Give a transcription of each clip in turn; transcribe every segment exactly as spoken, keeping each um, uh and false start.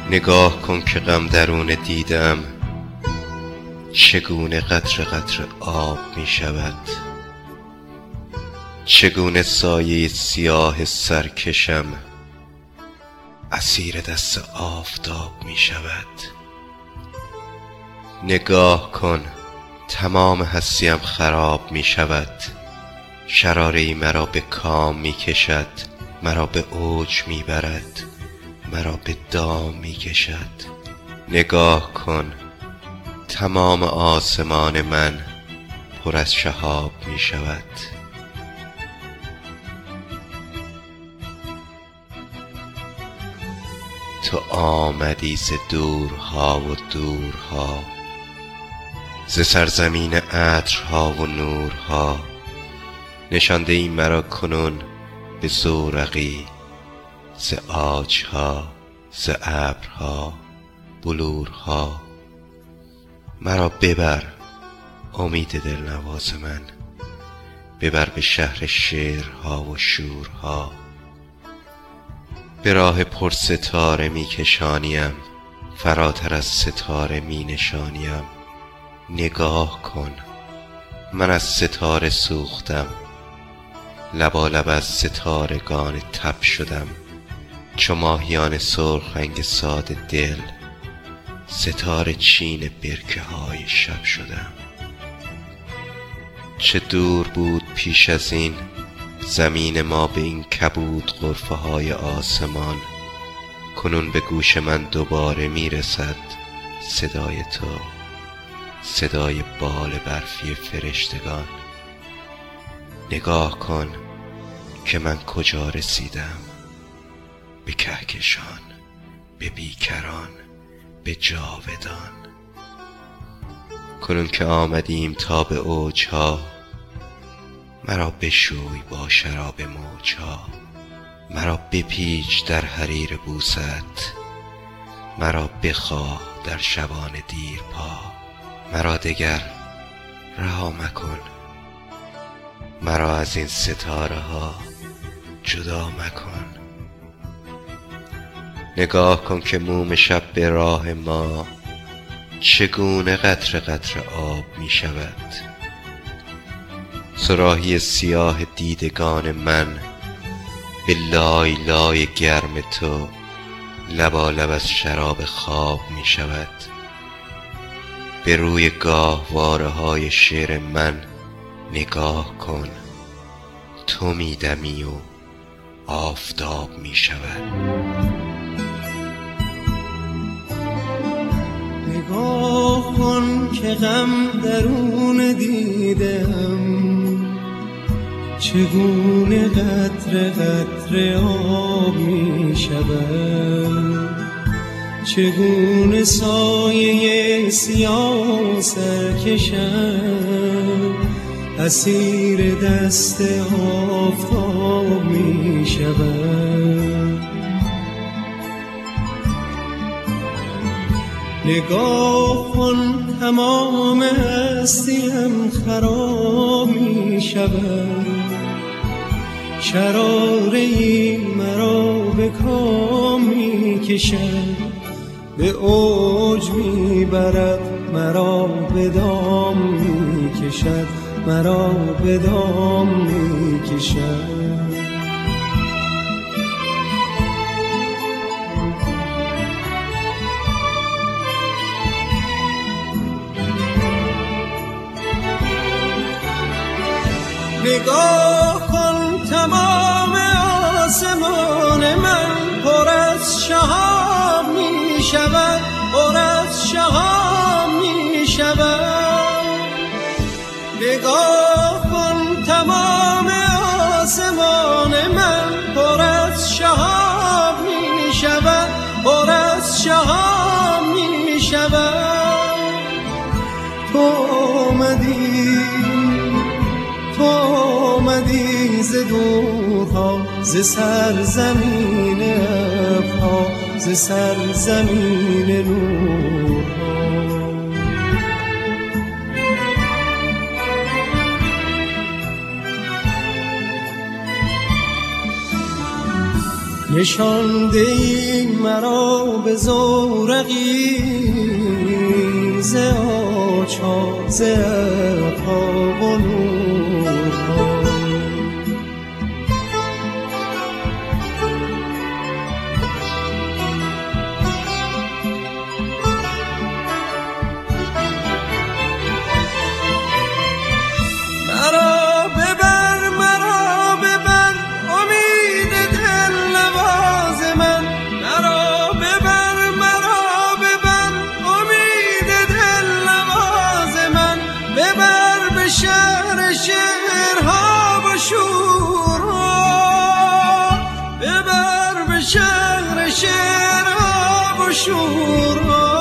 نگاه کن که غم درون دیدم چگونه قطره قطره آب می شود، چگونه سایه سیاه سرکشم اسیر دست آفتاب می شود. نگاه کن تمام هستیم خراب می شود، شراره‌ای مرا به کام می کشد، مرا به اوج می برد، مرا به دام می کشد. نگاه کن تمام آسمان من پر از شهاب می شود. تو آمدی ز دورها و دورها، ز سرزمین عطرها و نورها، نشانده ای مرا کنون به زورقی، ز عاجها ز ابرها بلورها. مرا ببر امید دلنواز من، ببر به شهر شعرها و شورها. به راه پر ستاره می کشانیم، فراتر از ستاره می نشانیم. نگاه کن من از ستاره سوختم، لبالب از ستارگان تب شدم. چو ماهیان سرخ رنگ ساده دل، ستاره چین برکه های شب شدم. چه دور بود پیش از این زمین ما به این کبود غرفه های آسمان، کنون به گوش من دوباره می رسد صدای تو، صدای بال برفی فرشتگان. نگاه کن که من کجا رسیدم، به کهکشان، به بیکران، به جاودان. کنون که آمدیم تا به اوجها، مرا بشوی با شراب موجها. مرا بپیچ در حریر بوست، مرا بخواه در شبان دیرپا. مرا دگر رها مکن، مرا از این ستاره ها جدا مکن. نگاه کن که موم شب به راه ما چگونه قطره قطره آب می شود. صراحی سیاه دیدگان من به لای لای گرم تو لبالب از شراب خواب می شود. به روی گاهواره های شعر من نگاه کن، تو می دمی و آفتاب می شود. نگاه کن که غم درون دیدم، چگونه قطره قطره آب می شود، چگونه سایه سیاه سرکشم اسیر دست آفتاب می شود. نگاه کن تمام هستیم خراب می شود، شراره‌ای مرا به کام می کشد، به اوج می برد مرا به دام می کشد، مرا به دام می کشد. نگاه کن تمام آسمان من پر از شهاب می شود، پر از شهاب می شود. نگاه کن تمام آسمان من پر از شهاب می شود، پر از شهاب می شود. تو آمدی، تو آمدی ز دورها، ز سرزمین ابرها، ز سرزمین نورها. نشانده ای مرا به زورقی ز آچار ز ابرها و نورها. شهر شهرها و شورها ببر به شهر شهرها و شورها.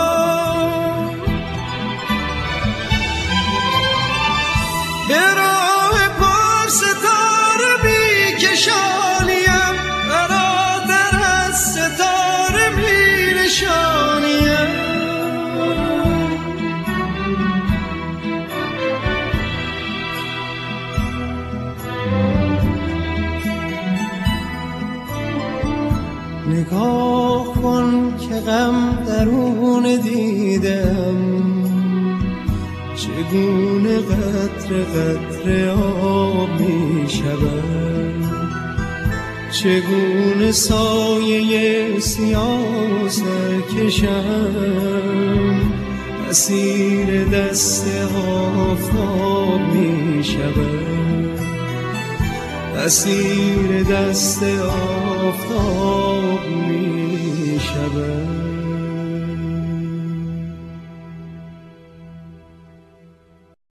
به راه پر ستاره می کشانیم برادر از ستاره می نشانیم. نگاه کن که غم درون دیدم، چگونه قطره قطره آب می شود، چگونه سایه سیاه سرکشم اسیر دست آفتاب می شود، اسیر دست آفتاب می شود.